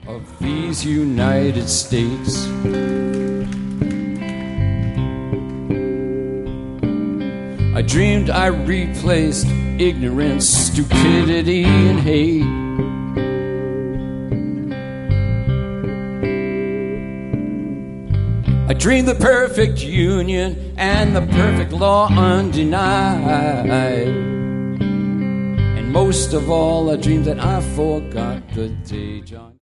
of these United States. I dreamed I replaced ignorance, stupidity, and hate. I dreamed the perfect union and the perfect law undenied. And most of all, I dreamed that I forgot the day John